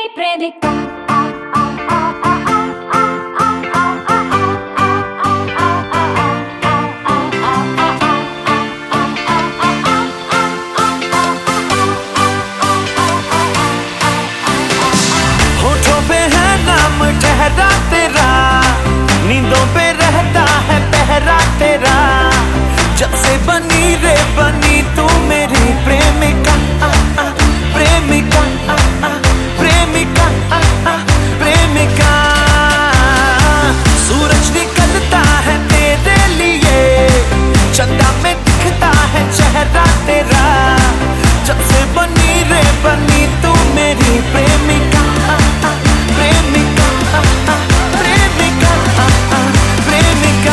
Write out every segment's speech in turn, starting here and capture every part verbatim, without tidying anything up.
प्रेमिका। होठों पे है नाम ठहरा तेरा, नींदों पे रहता है पहरा तेरा। जब से बनी रे बनी तू मेरी प्रेमिका, आ, आ, प्रेमिका, आ, आ, प्रेमिका, आ, आ, प्रेमिका। सूरज निकलता है तेरे लिए, चंदा में दिखता है चेहरा तेरा। जब से बनी रे बनी तू मेरी प्रेमिका, आ, आ, प्रेमिका, आ, आ, प्रेमिका, आ, आ, प्रेमिका।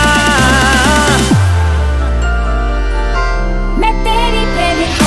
मैं तेरी प्रेमिका।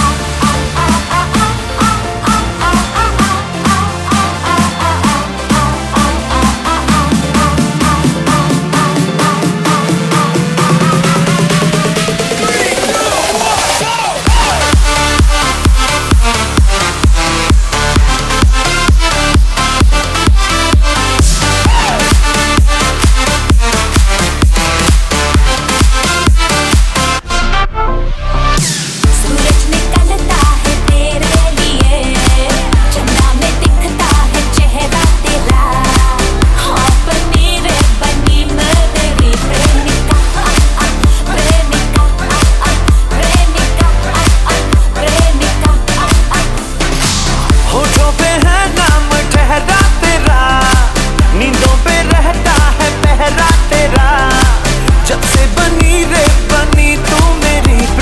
सूरज निकलता है तेरे लिए, चंदा में दिखता है चेहरा तेरा। हाँ बनी रे बनी मैं तेरी प्रेमिका, आ, आ, प्रेमिका, आ, आ, प्रेमिका, आ, आ, प्रेमिका, आ, आ। होठों पे है नाम ठहरा तेरा, नींदों पे रहता है पहरा तेरा। जब से बनी रे बनी तू मेरी